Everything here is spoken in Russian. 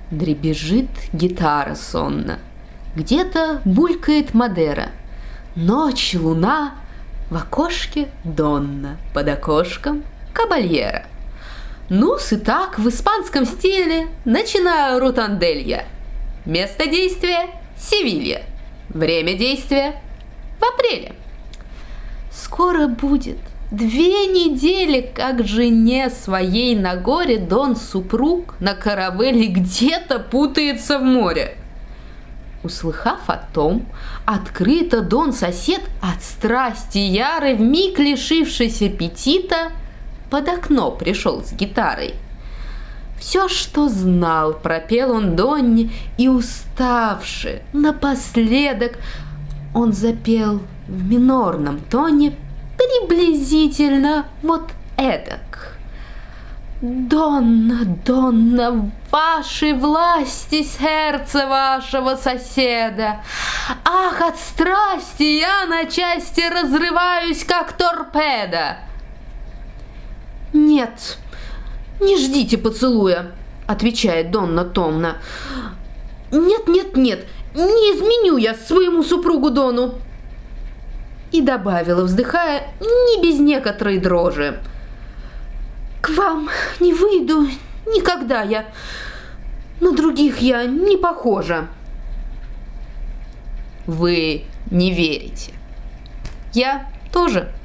Дребезжит гитара сонно, где-то булькает Мадера. Ночь, луна, в окошке Донна, под окошком Кабальера. Ну-с, и так, в испанском стиле начинаю рутандель я. Место действия – Севилья. Время действия – в апреле. Скоро будет 2 недели, как жене своей на горе Дон-супруг на каравелле где-то путается в море. Услыхав о том, открыто Дон-сосед от страсти ярой, вмиг лишившись аппетита, под окно пришел с гитарой. Все, что знал, пропел он Донне, и уставши, напоследок, он запел в минорном тоне приблизительно вот эдак. «Донна, Донна, в вашей власти сердце вашего соседа! Ах, от страсти я на части разрываюсь, как торпеда!» «Нет, не ждите поцелуя», — отвечает Донна томно. «Нет, нет, нет, не изменю я своему супругу Дону». И добавила, вздыхая, не без некоторой дрожи: «К вам не выйду никогда я, на других я не похожа». Вы не верите. Я тоже